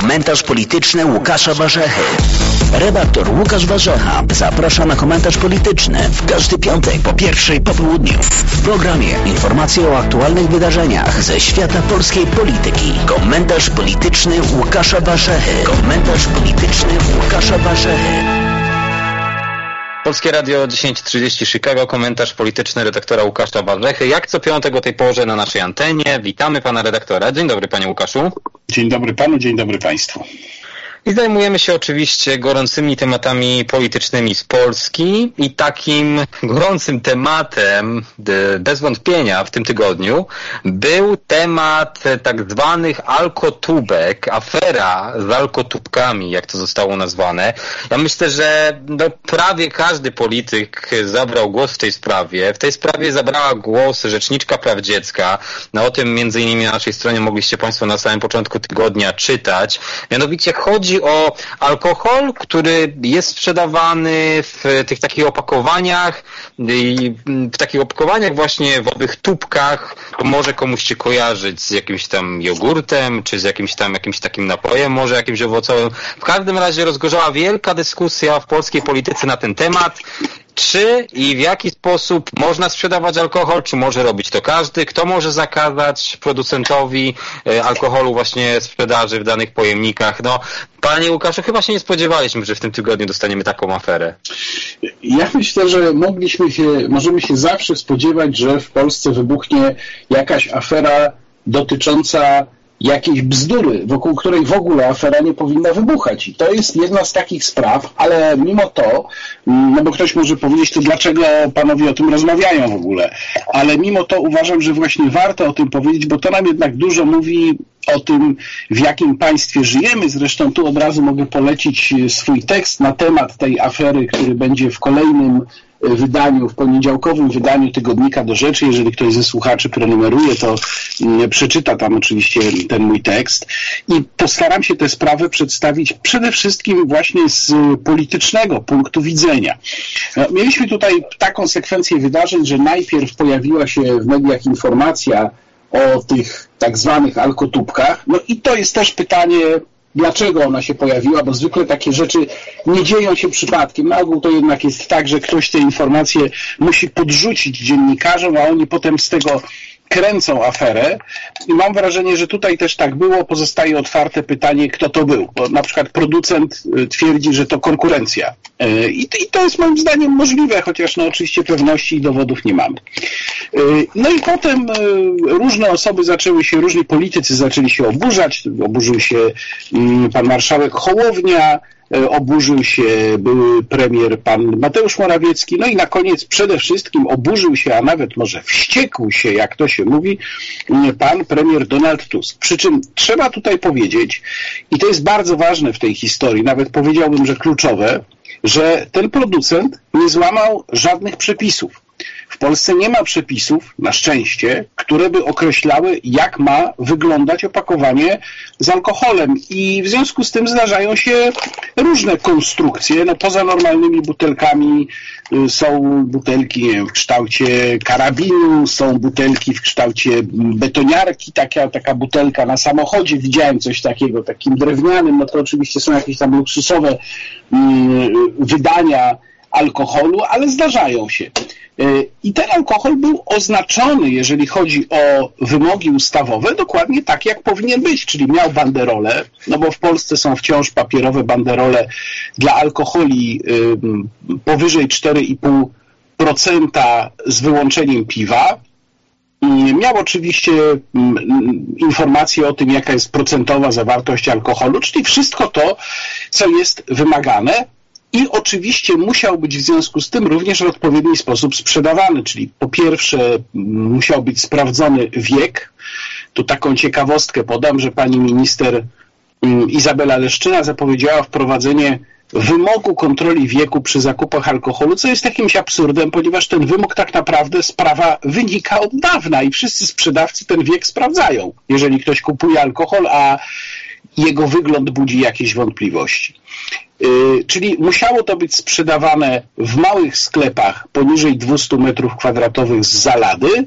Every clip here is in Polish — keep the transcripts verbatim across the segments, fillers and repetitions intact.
Komentarz polityczny Łukasza Warzechy. Redaktor Łukasz Warzecha zaprasza na komentarz polityczny w każdy piątek po pierwszej po południu. W programie informacje o aktualnych wydarzeniach ze świata polskiej polityki. Komentarz polityczny Łukasza Warzechy. Komentarz polityczny Łukasza Warzechy. Polskie Radio dziesięć trzydzieści Chicago, komentarz polityczny redaktora Łukasza Warzechy. Jak co piątek o tej porze na naszej antenie. Witamy pana redaktora. Dzień dobry panie Łukaszu. Dzień dobry panu, dzień dobry państwu. I zajmujemy się oczywiście gorącymi tematami politycznymi z Polski i takim gorącym tematem bez wątpienia w tym tygodniu był temat tak zwanych alkotubek, afera z alkotubkami, jak to zostało nazwane. Ja myślę, że no, prawie każdy polityk zabrał głos w tej sprawie. W tej sprawie zabrała głos rzeczniczka praw dziecka. No, o tym między innymi na naszej stronie mogliście państwo na samym początku tygodnia czytać. Mianowicie chodzi o alkohol, który jest sprzedawany w tych takich opakowaniach i w takich opakowaniach właśnie w owych tubkach. To może komuś się kojarzyć z jakimś tam jogurtem, czy z jakimś tam jakimś takim napojem, może jakimś owocowym. W każdym razie rozgorzała wielka dyskusja w polskiej polityce na ten temat. Czy i w jaki sposób można sprzedawać alkohol, czy może robić to każdy? Kto może zakazać producentowi alkoholu właśnie sprzedaży w danych pojemnikach? No, panie Łukaszu, chyba się nie spodziewaliśmy, że w tym tygodniu dostaniemy taką aferę. Ja myślę, że mogliśmy się, możemy się zawsze spodziewać, że w Polsce wybuchnie jakaś afera dotycząca jakiejś bzdury, wokół której w ogóle afera nie powinna wybuchać. I to jest jedna z takich spraw, ale mimo to, no bo ktoś może powiedzieć, to dlaczego panowie o tym rozmawiają w ogóle, ale mimo to uważam, że właśnie warto o tym powiedzieć, bo to nam jednak dużo mówi o tym, w jakim państwie żyjemy. Zresztą tu od razu mogę polecić swój tekst na temat tej afery, który będzie w kolejnym wydaniu, w poniedziałkowym wydaniu Tygodnika do Rzeczy. Jeżeli ktoś ze słuchaczy prenumeruje, to przeczyta tam oczywiście ten mój tekst i postaram się tę sprawę przedstawić przede wszystkim właśnie z politycznego punktu widzenia. Mieliśmy tutaj taką sekwencję wydarzeń, że najpierw pojawiła się w mediach informacja o tych tak zwanych alkotubkach. No i to jest też pytanie, dlaczego ona się pojawiła, bo zwykle takie rzeczy nie dzieją się przypadkiem. Na ogół to jednak jest tak, że ktoś te informacje musi podrzucić dziennikarzom, a oni potem z tego kręcą aferę i mam wrażenie, że tutaj też tak było. Pozostaje otwarte pytanie, kto to był. Bo na przykład producent twierdzi, że to konkurencja. I to jest moim zdaniem możliwe, chociaż no oczywiście pewności i dowodów nie mamy. No i potem różne osoby zaczęły się, różni politycy zaczęli się oburzać. Oburzył się pan marszałek Hołownia, oburzył się były premier pan Mateusz Morawiecki, no i na koniec przede wszystkim oburzył się, a nawet może wściekł się, jak to się mówi, pan premier Donald Tusk. Przy czym trzeba tutaj powiedzieć, i to jest bardzo ważne w tej historii, nawet powiedziałbym, że kluczowe, że ten producent nie złamał żadnych przepisów. W Polsce nie ma przepisów, na szczęście, które by określały, jak ma wyglądać opakowanie z alkoholem. I w związku z tym zdarzają się różne konstrukcje. No, poza normalnymi butelkami są butelki, nie wiem, w kształcie karabinu, są butelki w kształcie betoniarki, taka, taka butelka na samochodzie. Widziałem coś takiego, takim drewnianym. No to oczywiście są jakieś tam luksusowe mm, wydania alkoholu, ale zdarzają się. I ten alkohol był oznaczony, jeżeli chodzi o wymogi ustawowe, dokładnie tak, jak powinien być, czyli miał banderole, no bo w Polsce są wciąż papierowe banderole dla alkoholi powyżej cztery i pół procent z wyłączeniem piwa. Miał oczywiście informacje o tym, jaka jest procentowa zawartość alkoholu, czyli wszystko to, co jest wymagane. I oczywiście musiał być w związku z tym również w odpowiedni sposób sprzedawany, czyli po pierwsze musiał być sprawdzony wiek. Tu taką ciekawostkę podam, że pani minister Izabela Leszczyna zapowiedziała wprowadzenie wymogu kontroli wieku przy zakupach alkoholu, co jest jakimś absurdem, ponieważ ten wymóg tak naprawdę z prawa wynika od dawna i wszyscy sprzedawcy ten wiek sprawdzają, jeżeli ktoś kupuje alkohol, a jego wygląd budzi jakieś wątpliwości. Yy, czyli musiało to być sprzedawane w małych sklepach poniżej dwieście metrów kwadratowych z zalady,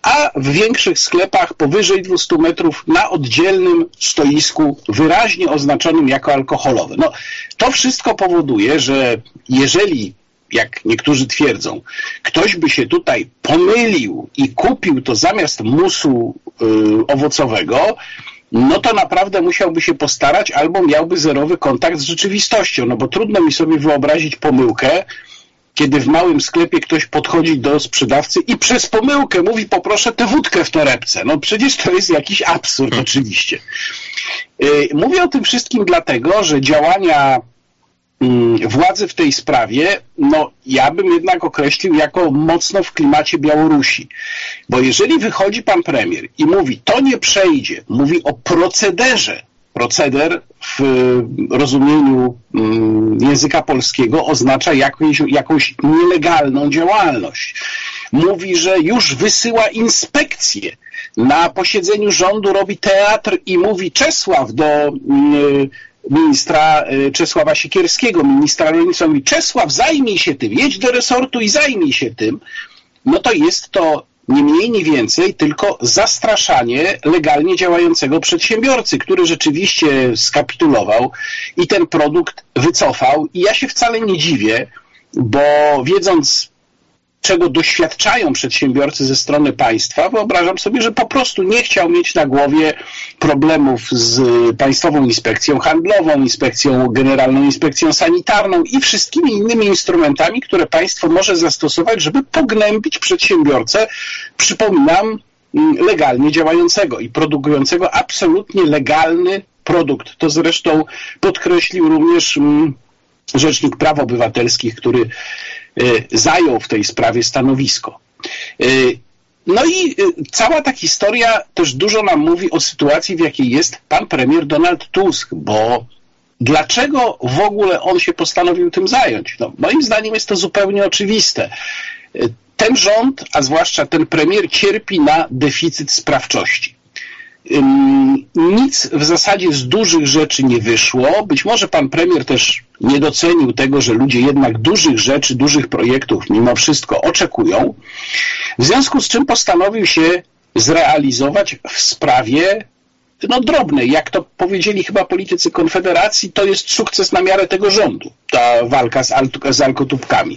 a w większych sklepach powyżej dwustu metrów na oddzielnym stoisku wyraźnie oznaczonym jako alkoholowe. No, to wszystko powoduje, że jeżeli, jak niektórzy twierdzą, ktoś by się tutaj pomylił i kupił to zamiast musu yy, owocowego, no to naprawdę musiałby się postarać albo miałby zerowy kontakt z rzeczywistością, no bo trudno mi sobie wyobrazić pomyłkę, kiedy w małym sklepie ktoś podchodzi do sprzedawcy i przez pomyłkę mówi: poproszę tę wódkę w torebce. No przecież to jest jakiś absurd oczywiście. Mówię o tym wszystkim dlatego, że działania władzy w tej sprawie, no ja bym jednak określił jako mocno w klimacie Białorusi. Bo jeżeli wychodzi pan premier i mówi: to nie przejdzie, mówi o procederze, proceder w rozumieniu języka polskiego oznacza jakąś, jakąś nielegalną działalność. Mówi, że już wysyła inspekcję. Na posiedzeniu rządu robi teatr i mówi Czesław do ministra Czesława Siekierskiego, ministra rolnictwa, mówi: Czesław, zajmij się tym, jedź do resortu i zajmij się tym. No to jest to nie mniej, nie więcej, tylko zastraszanie legalnie działającego przedsiębiorcy, który rzeczywiście skapitulował i ten produkt wycofał. I ja się wcale nie dziwię, bo wiedząc, czego doświadczają przedsiębiorcy ze strony państwa, wyobrażam sobie, że po prostu nie chciał mieć na głowie problemów z Państwową Inspekcją Handlową, Inspekcją Generalną, Inspekcją Sanitarną i wszystkimi innymi instrumentami, które państwo może zastosować, żeby pognębić przedsiębiorcę, przypominam, legalnie działającego i produkującego absolutnie legalny produkt. To zresztą podkreślił również Rzecznik Praw Obywatelskich, który zajął w tej sprawie stanowisko. No i cała ta historia też dużo nam mówi o sytuacji, w jakiej jest pan premier Donald Tusk, bo dlaczego w ogóle on się postanowił tym zająć? No, moim zdaniem jest to zupełnie oczywiste. Ten rząd, a zwłaszcza ten premier, cierpi na deficyt sprawczości. Nic w zasadzie z dużych rzeczy nie wyszło. Być może pan premier też nie docenił tego, że ludzie jednak dużych rzeczy, dużych projektów mimo wszystko oczekują. W związku z czym postanowił się zrealizować w sprawie no drobnej. Jak to powiedzieli chyba politycy Konfederacji, to jest sukces na miarę tego rządu, ta walka z, z alkotubkami.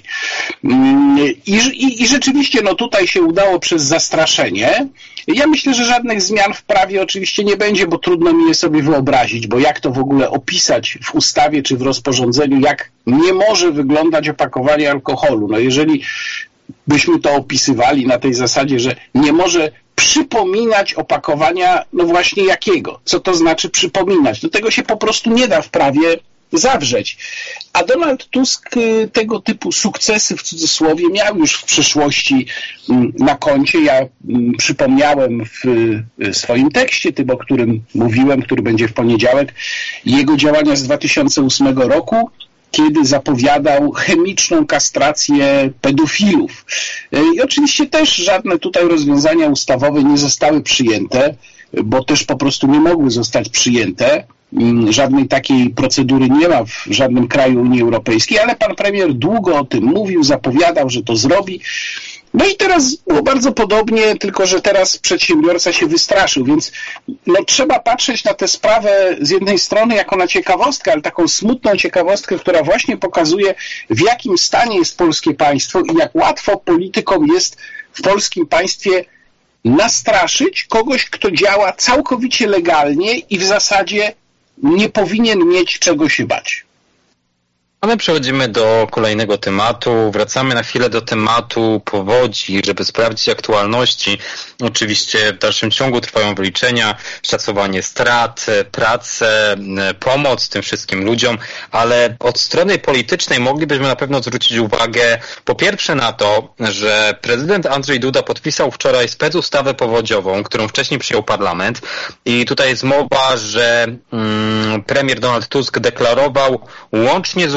I, i, I rzeczywiście no tutaj się udało przez zastraszenie. Ja myślę, że żadnych zmian w prawie oczywiście nie będzie, bo trudno mi je sobie wyobrazić, bo jak to w ogóle opisać w ustawie czy w rozporządzeniu, jak nie może wyglądać opakowanie alkoholu. No jeżeli byśmy to opisywali na tej zasadzie, że nie może przypominać opakowania, no właśnie jakiego? Co to znaczy przypominać? Do tego się po prostu nie da w prawie zawrzeć. A Donald Tusk tego typu sukcesy w cudzysłowie miał już w przeszłości na koncie. Ja przypomniałem w swoim tekście, tym, o którym mówiłem, który będzie w poniedziałek, jego działania z dwa tysiące ósmego roku, kiedy zapowiadał chemiczną kastrację pedofilów. I oczywiście też żadne tutaj rozwiązania ustawowe nie zostały przyjęte, bo też po prostu nie mogły zostać przyjęte. Żadnej takiej procedury nie ma w żadnym kraju Unii Europejskiej, ale pan premier długo o tym mówił, zapowiadał, że to zrobi. No i teraz było bardzo podobnie, tylko że teraz przedsiębiorca się wystraszył, więc no, trzeba patrzeć na tę sprawę z jednej strony jako na ciekawostkę, ale taką smutną ciekawostkę, która właśnie pokazuje, w jakim stanie jest polskie państwo i jak łatwo politykom jest w polskim państwie nastraszyć kogoś, kto działa całkowicie legalnie i w zasadzie nie powinien mieć czego się bać. A my przechodzimy do kolejnego tematu. Wracamy na chwilę do tematu powodzi, żeby sprawdzić aktualności. Oczywiście w dalszym ciągu trwają wyliczenia, szacowanie strat, prace, pomoc tym wszystkim ludziom, ale od strony politycznej moglibyśmy na pewno zwrócić uwagę po pierwsze na to, że prezydent Andrzej Duda podpisał wczoraj specustawę powodziową, którą wcześniej przyjął parlament i tutaj jest mowa, że mm, premier Donald Tusk deklarował łącznie z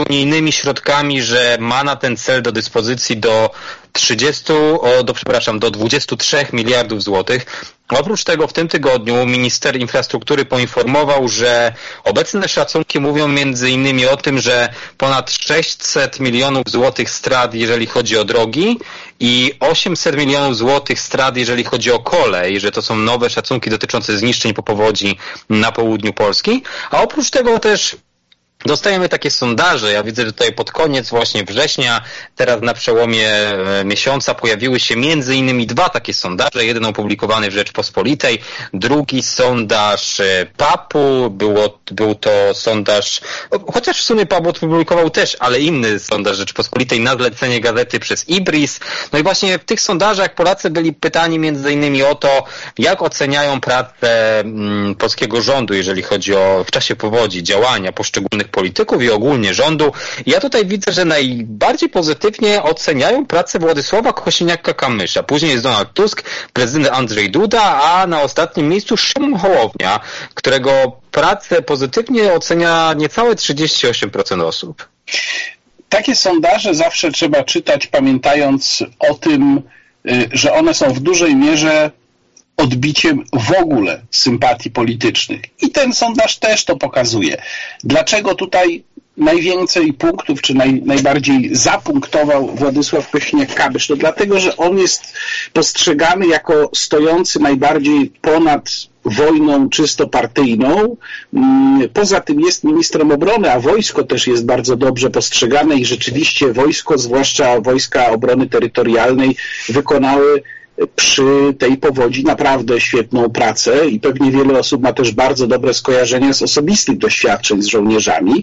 unijnymi środkami, że ma na ten cel do dyspozycji do trzydziestu, o, do, przepraszam, do dwudziestu trzech miliardów złotych. Oprócz tego w tym tygodniu minister infrastruktury poinformował, że obecne szacunki mówią między innymi o tym, że ponad sześćset milionów złotych strat, jeżeli chodzi o drogi, i osiemset milionów złotych strat, jeżeli chodzi o kolej, że to są nowe szacunki dotyczące zniszczeń po powodzi na południu Polski. A oprócz tego też dostajemy takie sondaże. Ja widzę, że tutaj pod koniec właśnie września, teraz na przełomie miesiąca pojawiły się między innymi dwa takie sondaże. Jeden opublikowany w Rzeczpospolitej, drugi sondaż P A P-u. Było, był to sondaż, chociaż w sumie P A P opublikował też, ale inny sondaż Rzeczpospolitej na zlecenie gazety przez Ibris. No i właśnie w tych sondażach Polacy byli pytani między innymi o to, jak oceniają pracę mm, polskiego rządu, jeżeli chodzi o w czasie powodzi, działania poszczególnych polityków i ogólnie rządu. Ja tutaj widzę, że najbardziej pozytywnie oceniają pracę Władysława Kosiniaka-Kamysza. Później jest Donald Tusk, prezydent Andrzej Duda, a na ostatnim miejscu Szymon Hołownia, którego pracę pozytywnie ocenia niecałe trzydzieści osiem procent osób. Takie sondaże zawsze trzeba czytać, pamiętając o tym, że one są w dużej mierze odbiciem w ogóle sympatii politycznych. I ten sondaż też to pokazuje. Dlaczego tutaj najwięcej punktów, czy naj, najbardziej zapunktował Władysław Kosiniak-Kamysz? No dlatego, że on jest postrzegany jako stojący najbardziej ponad wojną czysto partyjną. Poza tym jest ministrem obrony, a wojsko też jest bardzo dobrze postrzegane i rzeczywiście wojsko, zwłaszcza wojska obrony terytorialnej, wykonały przy tej powodzi naprawdę świetną pracę i pewnie wiele osób ma też bardzo dobre skojarzenia z osobistych doświadczeń z żołnierzami.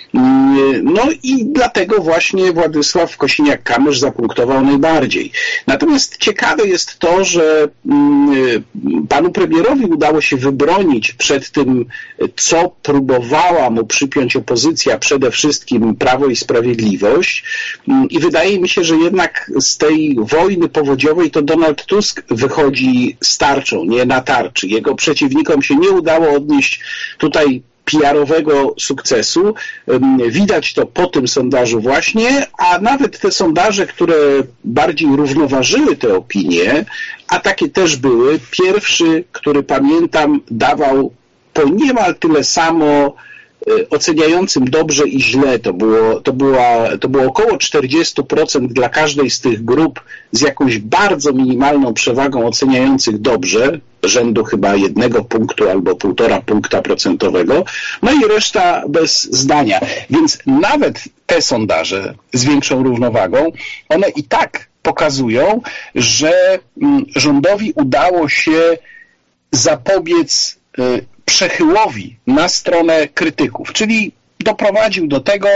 No i dlatego właśnie Władysław Kosiniak-Kamysz zapunktował najbardziej. Natomiast ciekawe jest to, że panu premierowi udało się wybronić przed tym, co próbowała mu przypiąć opozycja, przede wszystkim Prawo i Sprawiedliwość, i wydaje mi się, że jednak z tej wojny powodziowej to Donald Tusk wychodzi z tarczą, nie na tarczy. Jego przeciwnikom się nie udało odnieść tutaj P R-owego sukcesu. Widać to po tym sondażu właśnie, a nawet te sondaże, które bardziej równoważyły te opinie, a takie też były, pierwszy, który pamiętam, dawał po niemal tyle samo oceniającym dobrze i źle. To było, to była, to było około czterdzieści procent dla każdej z tych grup z jakąś bardzo minimalną przewagą oceniających dobrze, rzędu chyba jednego punktu albo półtora punkta procentowego, no i reszta bez zdania. Więc nawet te sondaże z większą równowagą, one i tak pokazują, że rządowi udało się zapobiec przechyłowi na stronę krytyków, czyli doprowadził do tego,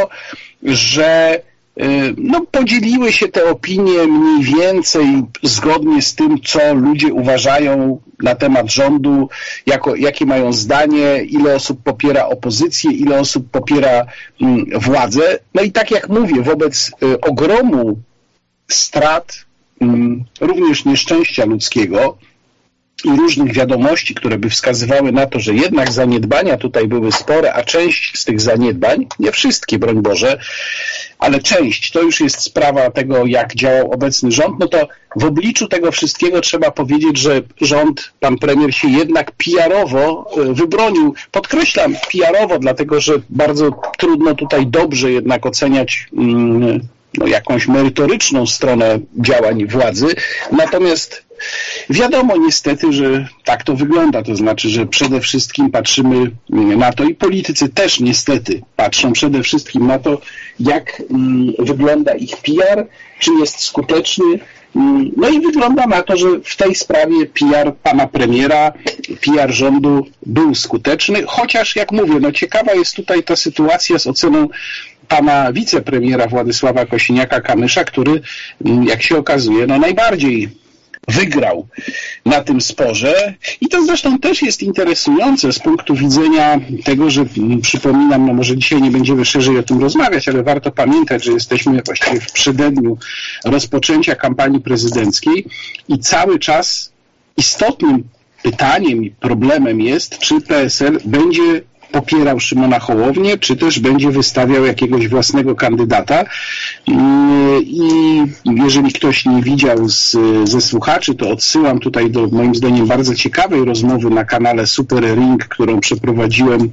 że no, podzieliły się te opinie mniej więcej zgodnie z tym, co ludzie uważają na temat rządu, jako, jakie mają zdanie, ile osób popiera opozycję, ile osób popiera mm, władzę. No i tak jak mówię, wobec y, ogromu strat, y, również nieszczęścia ludzkiego, i różnych wiadomości, które by wskazywały na to, że jednak zaniedbania tutaj były spore, a część z tych zaniedbań, nie wszystkie, broń Boże, ale część, to już jest sprawa tego, jak działał obecny rząd, no to w obliczu tego wszystkiego trzeba powiedzieć, że rząd, pan premier się jednak P R-owo wybronił. Podkreślam P R-owo, dlatego że bardzo trudno tutaj dobrze jednak oceniać mm, no, jakąś merytoryczną stronę działań władzy, natomiast wiadomo niestety, że tak to wygląda, to znaczy, że przede wszystkim patrzymy na to i politycy też niestety patrzą przede wszystkim na to, jak mm, wygląda ich P R, czy jest skuteczny. No i wygląda na to, że w tej sprawie P R pana premiera, P R rządu był skuteczny, chociaż jak mówię, no ciekawa jest tutaj ta sytuacja z oceną pana wicepremiera Władysława Kosiniaka-Kamysza, który, jak się okazuje, no najbardziej wygrał na tym sporze i to zresztą też jest interesujące z punktu widzenia tego, że przypominam, no może dzisiaj nie będziemy szerzej o tym rozmawiać, ale warto pamiętać, że jesteśmy właściwie w przededniu rozpoczęcia kampanii prezydenckiej i cały czas istotnym pytaniem i problemem jest, czy P S L będzie popierał Szymona Hołownię, czy też będzie wystawiał jakiegoś własnego kandydata. I jeżeli ktoś nie widział z, ze słuchaczy, to odsyłam tutaj do moim zdaniem bardzo ciekawej rozmowy na kanale Super Ring, którą przeprowadziłem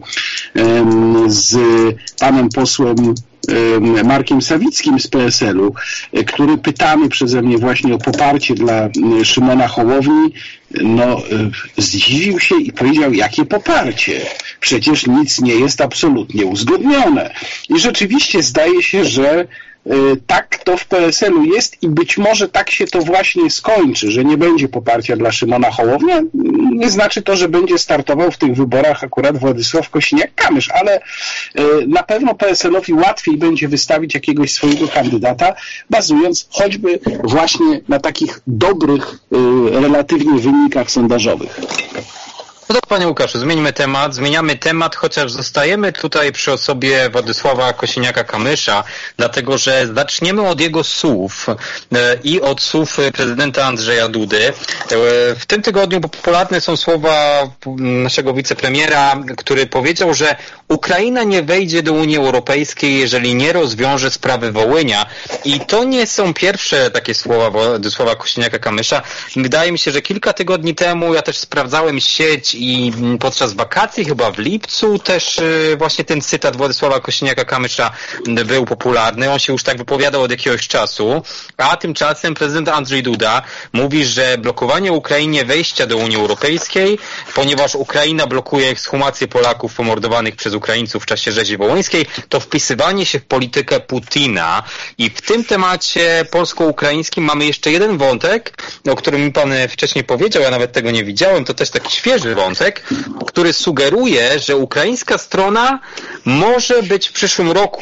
z panem posłem Markiem Sawickim z P S L-u, który pytany przeze mnie właśnie o poparcie dla Szymona Hołowni, no zdziwił się i powiedział, jakie poparcie? Przecież nic nie jest absolutnie uzgodnione. I rzeczywiście zdaje się, że tak to w P S L-u jest i być może tak się to właśnie skończy, że nie będzie poparcia dla Szymona Hołowni. Nie znaczy to, że będzie startował w tych wyborach akurat Władysław Kosiniak-Kamysz, ale na pewno P S L-owi łatwiej będzie wystawić jakiegoś swojego kandydata, bazując choćby właśnie na takich dobrych relatywnie wynikach sondażowych. No to panie Łukaszu, zmieńmy temat, zmieniamy temat, chociaż zostajemy tutaj przy osobie Władysława Kosiniaka-Kamysza, dlatego że zaczniemy od jego słów i od słów prezydenta Andrzeja Dudy. W tym tygodniu popularne są słowa naszego wicepremiera, który powiedział, że Ukraina nie wejdzie do Unii Europejskiej, jeżeli nie rozwiąże sprawy Wołynia. I to nie są pierwsze takie słowa Władysława Kosiniaka-Kamysza. Wydaje mi się, że kilka tygodni temu ja też sprawdzałem sieć i podczas wakacji, chyba w lipcu, też właśnie ten cytat Władysława Kosiniaka-Kamysza był popularny. On się już tak wypowiadał od jakiegoś czasu, a tymczasem prezydent Andrzej Duda mówi, że blokowanie Ukrainie wejścia do Unii Europejskiej, ponieważ Ukraina blokuje ekshumację Polaków pomordowanych przez Ukraińców w czasie rzezi wołyńskiej, to wpisywanie się w politykę Putina. I w tym temacie polsko-ukraińskim mamy jeszcze jeden wątek, o którym mi pan wcześniej powiedział, ja nawet tego nie widziałem, to też taki świeży wątek, który sugeruje, że ukraińska strona może być w przyszłym roku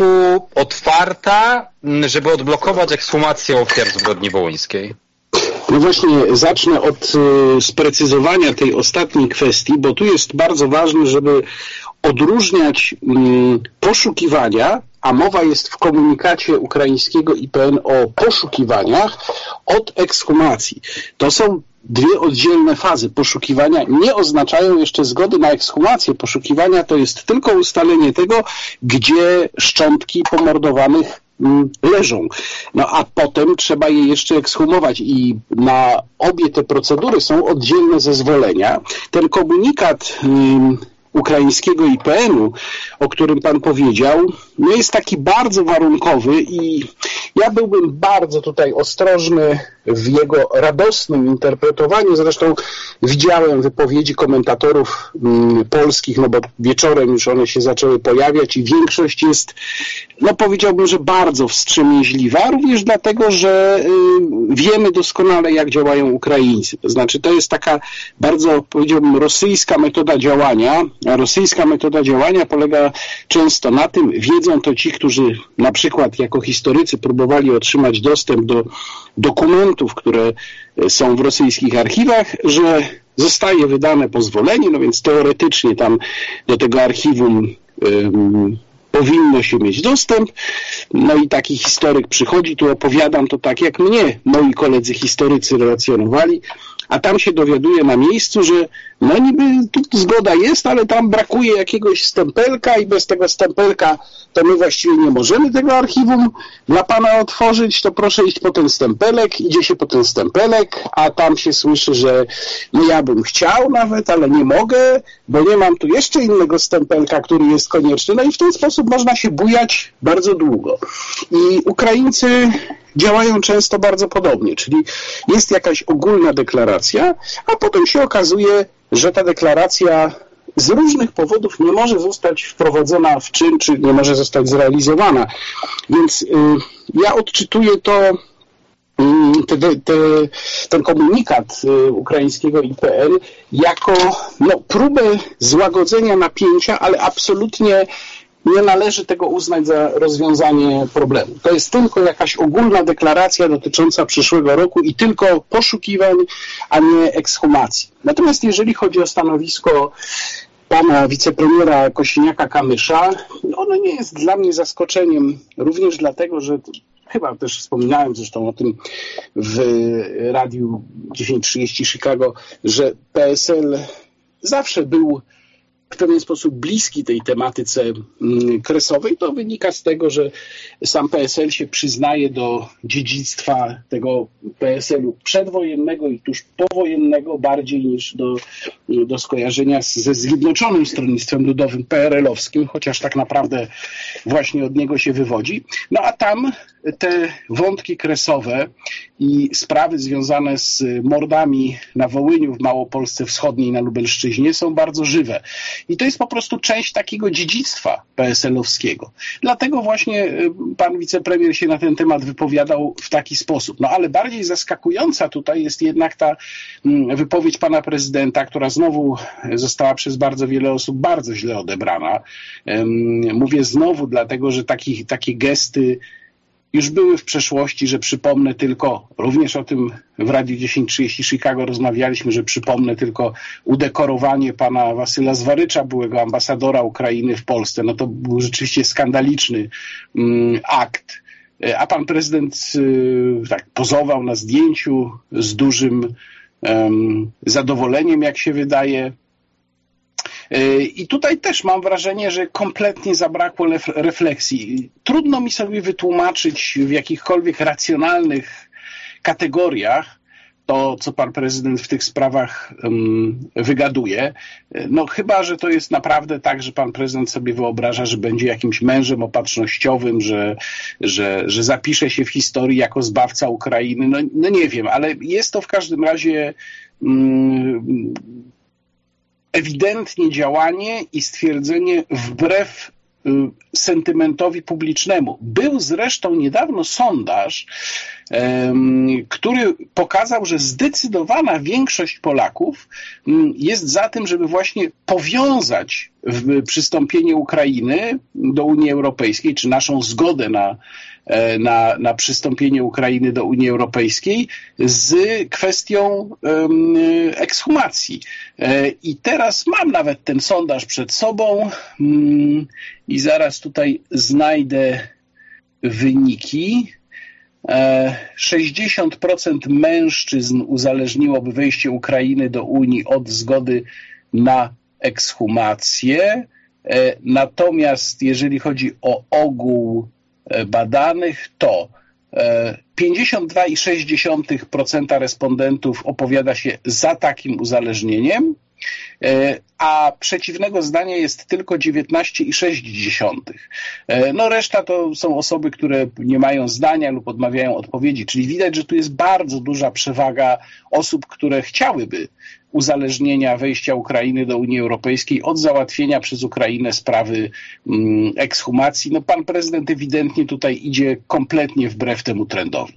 otwarta, żeby odblokować ekshumację ofiar zbrodni wołyńskiej. No właśnie, zacznę od y, sprecyzowania tej ostatniej kwestii, bo tu jest bardzo ważne, żeby odróżniać y, poszukiwania, a mowa jest w komunikacie ukraińskiego I P N o poszukiwaniach, od ekshumacji. To są dwie oddzielne fazy. Poszukiwania nie oznaczają jeszcze zgody na ekshumację. Poszukiwania to jest tylko ustalenie tego, gdzie szczątki pomordowanych leżą. No a potem trzeba je jeszcze ekshumować i na obie te procedury są oddzielne zezwolenia. Ten komunikat ukraińskiego I P N-u, o którym pan powiedział, no jest taki bardzo warunkowy i ja byłbym bardzo tutaj ostrożny w jego radosnym interpretowaniu. Zresztą widziałem wypowiedzi komentatorów mm, polskich, no bo wieczorem już one się zaczęły pojawiać i większość jest, no powiedziałbym, że bardzo wstrzemięźliwa, również dlatego, że y, wiemy doskonale, jak działają Ukraińcy. To znaczy, to jest taka bardzo, powiedziałbym, rosyjska metoda działania, a rosyjska metoda działania polega często na tym, wiedzą to ci, którzy na przykład jako historycy próbowali otrzymać dostęp do dokumentów, które są w rosyjskich archiwach, że zostaje wydane pozwolenie, no więc teoretycznie tam do tego archiwum um, powinno się mieć dostęp. No i taki historyk przychodzi, tu opowiadam to tak, jak mnie moi koledzy historycy relacjonowali, a tam się dowiaduje na miejscu, że no niby tu zgoda jest, ale tam brakuje jakiegoś stempelka i bez tego stempelka to my właściwie nie możemy tego archiwum dla pana otworzyć, to proszę iść po ten stempelek, idzie się po ten stempelek, a tam się słyszy, że no ja bym chciał nawet, ale nie mogę, bo nie mam tu jeszcze innego stempelka, który jest konieczny. No i w ten sposób można się bujać bardzo długo. I Ukraińcy działają często bardzo podobnie, czyli jest jakaś ogólna deklaracja, a potem się okazuje, że ta deklaracja z różnych powodów nie może zostać wprowadzona w czyn, czy nie może zostać zrealizowana. Więc y, ja odczytuję to, y, te, te, ten komunikat y, ukraińskiego I P N jako no, próbę złagodzenia napięcia, ale absolutnie nie należy tego uznać za rozwiązanie problemu. To jest tylko jakaś ogólna deklaracja dotycząca przyszłego roku i tylko poszukiwań, a nie ekshumacji. Natomiast jeżeli chodzi o stanowisko pana wicepremiera Kosiniaka-Kamysza, ono nie jest dla mnie zaskoczeniem, również dlatego, że chyba też wspominałem zresztą o tym w Radiu tysiąc trzydzieści Chicago, że P S L zawsze był w pewien sposób bliski tej tematyce kresowej, to wynika z tego, że sam P S L się przyznaje do dziedzictwa tego P S L-u przedwojennego i tuż powojennego bardziej niż do, do skojarzenia ze Zjednoczonym Stronnictwem Ludowym P R L-owskim, chociaż tak naprawdę właśnie od niego się wywodzi. No a tam te wątki kresowe i sprawy związane z mordami na Wołyniu, w Małopolsce Wschodniej, na Lubelszczyźnie są bardzo żywe. I to jest po prostu część takiego dziedzictwa P S L-owskiego. Dlatego właśnie pan wicepremier się na ten temat wypowiadał w taki sposób. No ale bardziej zaskakująca tutaj jest jednak ta wypowiedź pana prezydenta, która znowu została przez bardzo wiele osób bardzo źle odebrana. Mówię znowu dlatego, że taki, takie gesty już były w przeszłości, że przypomnę tylko, również o tym w Radiu tysiąc trzydzieści Chicago rozmawialiśmy, że przypomnę tylko udekorowanie pana Wasyla Zwarycza, byłego ambasadora Ukrainy w Polsce. No to był rzeczywiście skandaliczny mm, akt. A pan prezydent y, tak pozował na zdjęciu z dużym um, zadowoleniem, jak się wydaje. I tutaj też mam wrażenie, że kompletnie zabrakło refleksji. Trudno mi sobie wytłumaczyć w jakichkolwiek racjonalnych kategoriach to, co pan prezydent w tych sprawach um, wygaduje. No chyba, że to jest naprawdę tak, że pan prezydent sobie wyobraża, że będzie jakimś mężem opatrznościowym, że, że, że zapisze się w historii jako zbawca Ukrainy. No, no nie wiem, ale jest to w każdym razie um, ewidentnie działanie i stwierdzenie wbrew y, sentymentowi publicznemu. Był zresztą niedawno sondaż, y, który pokazał, że zdecydowana większość Polaków y, jest za tym, żeby właśnie powiązać w przystąpienie Ukrainy do Unii Europejskiej, czy naszą zgodę na Na, na przystąpienie Ukrainy do Unii Europejskiej z kwestią um, ekshumacji. E, I teraz mam nawet ten sondaż przed sobą um, i zaraz tutaj znajdę wyniki. E, sześćdziesiąt procent mężczyzn uzależniłoby wejście Ukrainy do Unii od zgody na ekshumację. E, natomiast jeżeli chodzi o ogół badanych, to pięćdziesiąt dwa przecinek sześć procent respondentów opowiada się za takim uzależnieniem, a przeciwnego zdania jest tylko dziewiętnaście przecinek sześć. No reszta to są osoby, które nie mają zdania lub odmawiają odpowiedzi, czyli widać, że tu jest bardzo duża przewaga osób, które chciałyby uzależnienia wejścia Ukrainy do Unii Europejskiej od załatwienia przez Ukrainę sprawy mm, ekshumacji. No pan prezydent ewidentnie tutaj idzie kompletnie wbrew temu trendowi.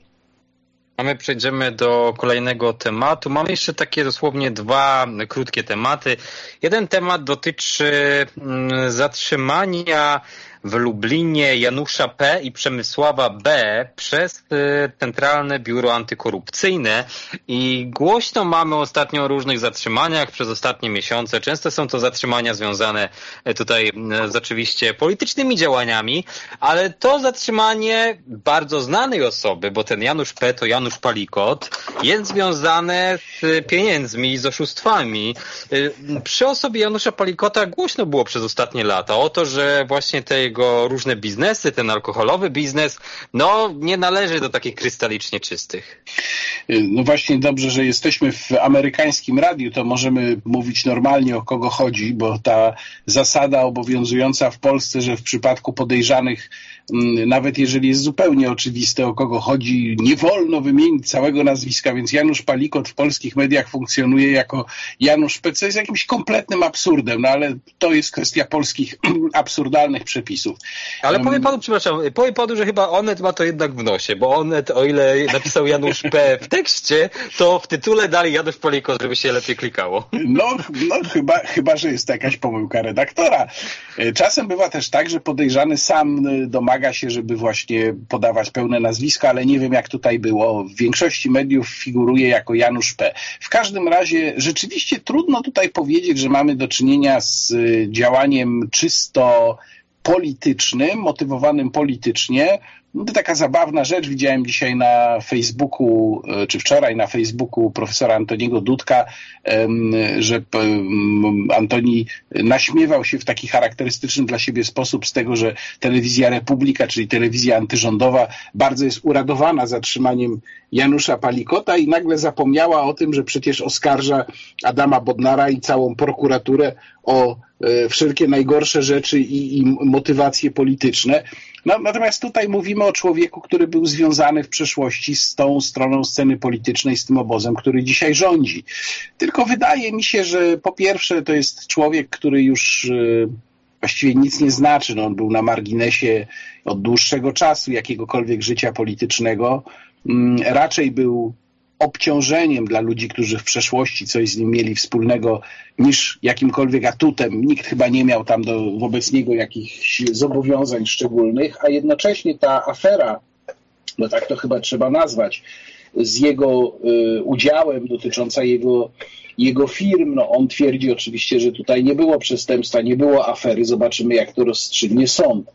A my przejdziemy do kolejnego tematu. Mamy jeszcze takie dosłownie dwa krótkie tematy. Jeden temat dotyczy mm, zatrzymania w Lublinie Janusza P. i Przemysława B. przez Centralne Biuro Antykorupcyjne i głośno mamy ostatnio o różnych zatrzymaniach przez ostatnie miesiące. Często są to zatrzymania związane tutaj z oczywiście politycznymi działaniami, ale to zatrzymanie bardzo znanej osoby, bo ten Janusz P. to Janusz Palikot, jest związane z pieniędzmi, z oszustwami. Przy osobie Janusza Palikota głośno było przez ostatnie lata o to, że właśnie te jego różne biznesy, ten alkoholowy biznes, no nie należy do takich krystalicznie czystych. No właśnie dobrze, że jesteśmy w amerykańskim radiu, to możemy mówić normalnie, o kogo chodzi, bo ta zasada obowiązująca w Polsce, że w przypadku podejrzanych, nawet jeżeli jest zupełnie oczywiste, o kogo chodzi, nie wolno wymienić całego nazwiska, więc Janusz Palikot w polskich mediach funkcjonuje jako Janusz P. co jest jakimś kompletnym absurdem, no ale to jest kwestia polskich absurdalnych przepisów. Ale powiem panu, przepraszam, powiem panu, że chyba Onet ma to jednak w nosie, bo Onet, o ile napisał Janusz P. w tekście, to w tytule dali Janusz Palikot, żeby się lepiej klikało. No, no chyba, chyba, że jest to jakaś pomyłka redaktora. Czasem bywa też tak, że podejrzany sam domaga się, żeby właśnie podawać pełne nazwisko, ale nie wiem, jak tutaj było. W większości mediów figuruje jako Janusz P. W każdym razie rzeczywiście trudno tutaj powiedzieć, że mamy do czynienia z działaniem czysto politycznym, motywowanym politycznie, No to taka zabawna rzecz. Widziałem dzisiaj na Facebooku, czy wczoraj na Facebooku profesora Antoniego Dudka, że Antoni naśmiewał się w taki charakterystyczny dla siebie sposób z tego, że telewizja Republika, czyli telewizja antyrządowa, bardzo jest uradowana zatrzymaniem Janusza Palikota i nagle zapomniała o tym, że przecież oskarża Adama Bodnara i całą prokuraturę o wszelkie najgorsze rzeczy i, i motywacje polityczne. No, natomiast tutaj mówimy o człowieku, który był związany w przeszłości z tą stroną sceny politycznej, z tym obozem, który dzisiaj rządzi. Tylko wydaje mi się, że po pierwsze to jest człowiek, który już właściwie nic nie znaczy. No, on był na marginesie od dłuższego czasu jakiegokolwiek życia politycznego. Raczej był obciążeniem dla ludzi, którzy w przeszłości coś z nim mieli wspólnego, niż jakimkolwiek atutem. Nikt chyba nie miał tam do, wobec niego jakichś zobowiązań szczególnych, a jednocześnie ta afera, no tak to chyba trzeba nazwać, z jego y, udziałem dotycząca jego, jego firm, no on twierdzi oczywiście, że tutaj nie było przestępstwa, nie było afery, zobaczymy jak to rozstrzygnie sąd.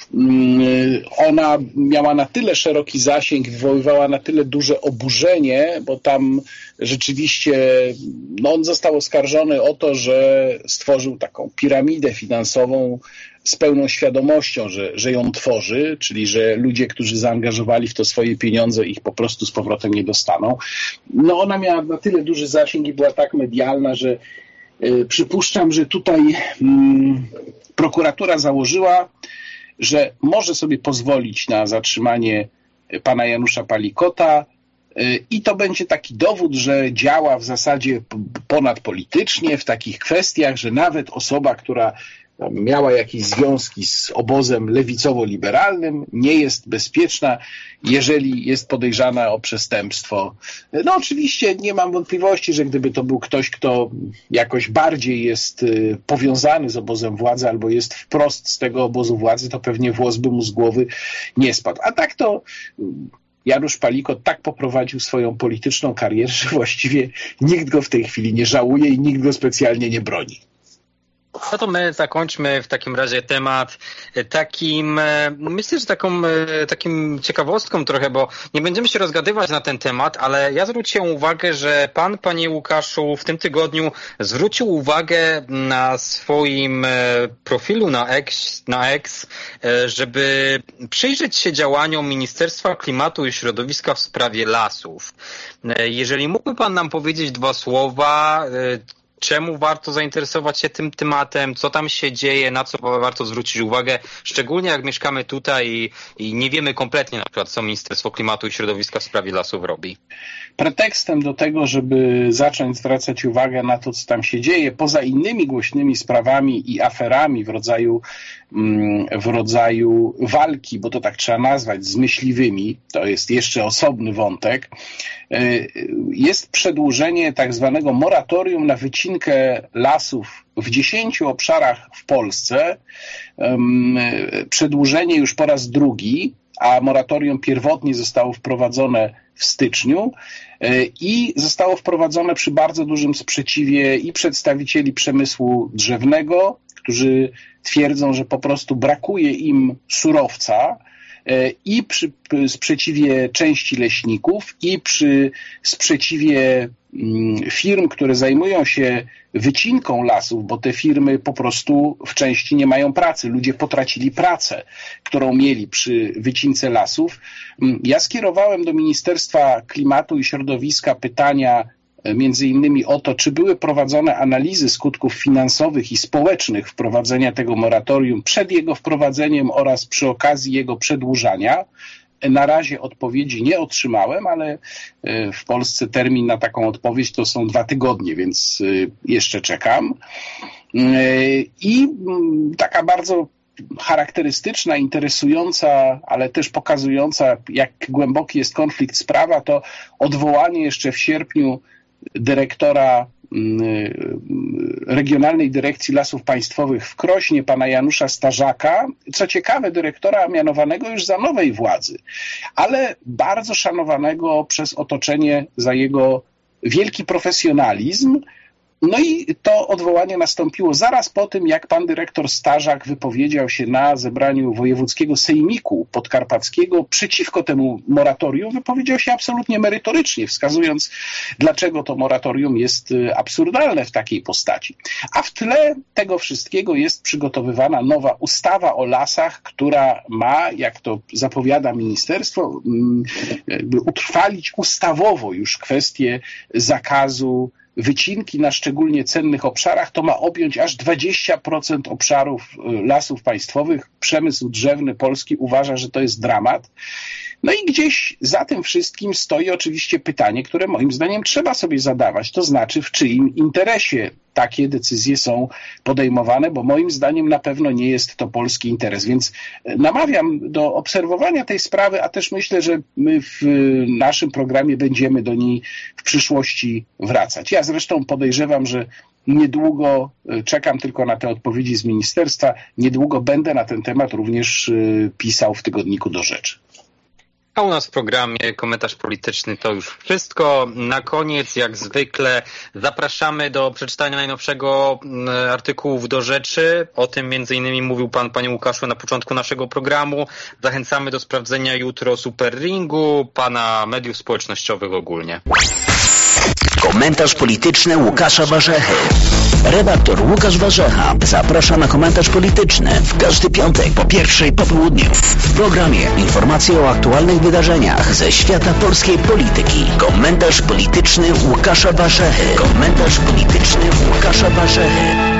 Ona miała na tyle szeroki zasięg, wywoływała na tyle duże oburzenie, bo tam rzeczywiście no on został oskarżony o to, że stworzył taką piramidę finansową z pełną świadomością, że, że ją tworzy, czyli że ludzie, którzy zaangażowali w to swoje pieniądze, ich po prostu z powrotem nie dostaną. No ona miała na tyle duży zasięg i była tak medialna, że y, przypuszczam, że tutaj y, prokuratura założyła, że może sobie pozwolić na zatrzymanie pana Janusza Palikota i to będzie taki dowód, że działa w zasadzie ponadpolitycznie w takich kwestiach, że nawet osoba, która miała jakieś związki z obozem lewicowo-liberalnym, nie jest bezpieczna, jeżeli jest podejrzana o przestępstwo. No oczywiście nie mam wątpliwości, że gdyby to był ktoś, kto jakoś bardziej jest powiązany z obozem władzy albo jest wprost z tego obozu władzy, to pewnie włos by mu z głowy nie spadł. A tak to Janusz Palikot tak poprowadził swoją polityczną karierę, że właściwie nikt go w tej chwili nie żałuje i nikt go specjalnie nie broni. No to my zakończmy w takim razie temat takim, myślę, że taką, takim ciekawostką trochę, bo nie będziemy się rozgadywać na ten temat, ale ja zwróciłem uwagę, że pan, panie Łukaszu, w tym tygodniu zwrócił uwagę na swoim profilu na X, na X, żeby przyjrzeć się działaniom Ministerstwa Klimatu i Środowiska w sprawie lasów. Jeżeli mógłby pan nam powiedzieć dwa słowa, czemu warto zainteresować się tym tematem, co tam się dzieje, na co warto zwrócić uwagę, szczególnie jak mieszkamy tutaj i, i nie wiemy kompletnie na przykład, co Ministerstwo Klimatu i Środowiska w sprawie lasów robi. Pretekstem do tego, żeby zacząć zwracać uwagę na to, co tam się dzieje, poza innymi głośnymi sprawami i aferami w rodzaju, w rodzaju walki, bo to tak trzeba nazwać, z myśliwymi, to jest jeszcze osobny wątek, jest przedłużenie tak zwanego moratorium na wycinkę lasów w dziesięciu obszarach w Polsce. Przedłużenie już po raz drugi, a moratorium pierwotnie zostało wprowadzone w styczniu i zostało wprowadzone przy bardzo dużym sprzeciwie i przedstawicieli przemysłu drzewnego, którzy twierdzą, że po prostu brakuje im surowca, i przy sprzeciwie części leśników, i przy sprzeciwie firm, które zajmują się wycinką lasów, bo te firmy po prostu w części nie mają pracy. Ludzie potracili pracę, którą mieli przy wycince lasów. Ja skierowałem do Ministerstwa Klimatu i Środowiska pytania między innymi o to, czy były prowadzone analizy skutków finansowych i społecznych wprowadzenia tego moratorium przed jego wprowadzeniem oraz przy okazji jego przedłużania. Na razie odpowiedzi nie otrzymałem, ale w Polsce termin na taką odpowiedź to są dwa tygodnie, więc jeszcze czekam. I taka bardzo charakterystyczna, interesująca, ale też pokazująca, jak głęboki jest konflikt z prawa, to odwołanie jeszcze w sierpniu dyrektora Regionalnej Dyrekcji Lasów Państwowych w Krośnie, pana Janusza Starzaka, co ciekawe dyrektora mianowanego już za nowej władzy, ale bardzo szanowanego przez otoczenie za jego wielki profesjonalizm, No i to odwołanie nastąpiło zaraz po tym, jak pan dyrektor Starzak wypowiedział się na zebraniu wojewódzkiego sejmiku podkarpackiego przeciwko temu moratorium. Wypowiedział się absolutnie merytorycznie, wskazując, dlaczego to moratorium jest absurdalne w takiej postaci. A w tle tego wszystkiego jest przygotowywana nowa ustawa o lasach, która ma, jak to zapowiada ministerstwo, jakby utrwalić ustawowo już kwestię zakazu wycinki na szczególnie cennych obszarach. To ma objąć aż dwadzieścia procent obszarów lasów państwowych. Przemysł drzewny polski uważa, że to jest dramat. No i gdzieś za tym wszystkim stoi oczywiście pytanie, które moim zdaniem trzeba sobie zadawać, to znaczy w czyim interesie takie decyzje są podejmowane, bo moim zdaniem na pewno nie jest to polski interes. Więc namawiam do obserwowania tej sprawy, a też myślę, że my w naszym programie będziemy do niej w przyszłości wracać. Ja zresztą podejrzewam, że niedługo, czekam tylko na te odpowiedzi z ministerstwa, niedługo będę na ten temat również pisał w tygodniku Do Rzeczy. A u nas w programie Komentarz Polityczny to już wszystko. Na koniec, jak zwykle, zapraszamy do przeczytania najnowszego artykułu w Do Rzeczy. O tym między innymi mówił pan, panie Łukaszu, na początku naszego programu. Zachęcamy do sprawdzenia jutro Superringu, pana mediów społecznościowych ogólnie. Komentarz polityczny Łukasza Warzechy. Redaktor Łukasz Warzecha zaprasza na komentarz polityczny w każdy piątek po pierwszej po południu. W programie informacje o aktualnych wydarzeniach ze świata polskiej polityki. Komentarz polityczny Łukasza Warzechy. Komentarz polityczny Łukasza Warzechy.